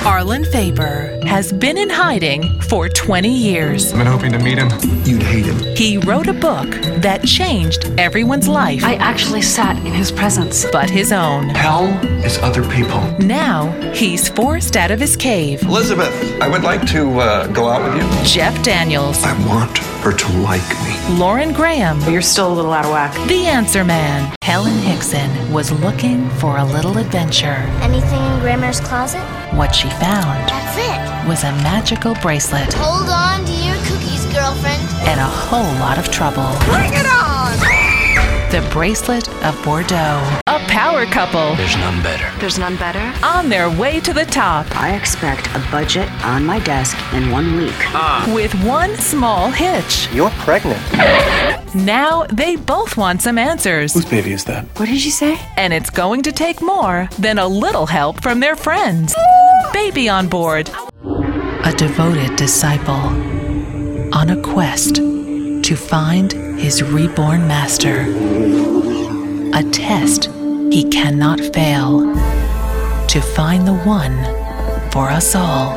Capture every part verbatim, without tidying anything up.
Arlen Faber has been in hiding for twenty years. I've been hoping to meet him. You'd hate him. He wrote a book that changed everyone's life. I actually sat in his presence. But his own. Hell is other people. Now, he's forced out of his cave. Elizabeth, I would like to uh, go out with you. Jeff Daniels. I want her to like me. Lauren Graham. You're still a little out of whack. The Answer Man. Helen Hickson was looking for a little adventure. Anything in Grandma's closet? What she found That's it. was a magical bracelet Hold on to your cookies, girlfriend. and a whole lot of trouble. Bring it on! The Bracelet of Bordeaux. A power couple There's none better. There's none better? on their way to the top I expect a budget on my desk in one week. with one small hitch. You're pregnant. Now they both want some answers. Whose baby is that? What did you say? And it's going to take more than a little help from their friends. Baby on board. A devoted disciple on a quest to find his reborn master. A test he cannot fail to find the one for us all.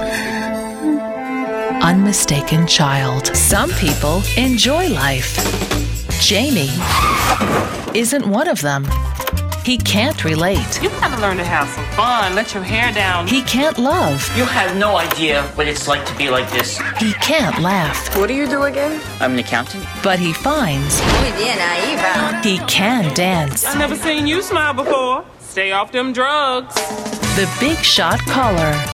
Unmistaken child. Some people enjoy life. Jamie isn't one of them. He can't relate. You gotta learn to have some fun. Let your hair down. He can't love. You have no idea what it's like to be like this. He can't laugh. What do you do again? I'm an accountant. But he finds he can dance. I never seen you smile before. Stay off them drugs. The Big Shot Caller.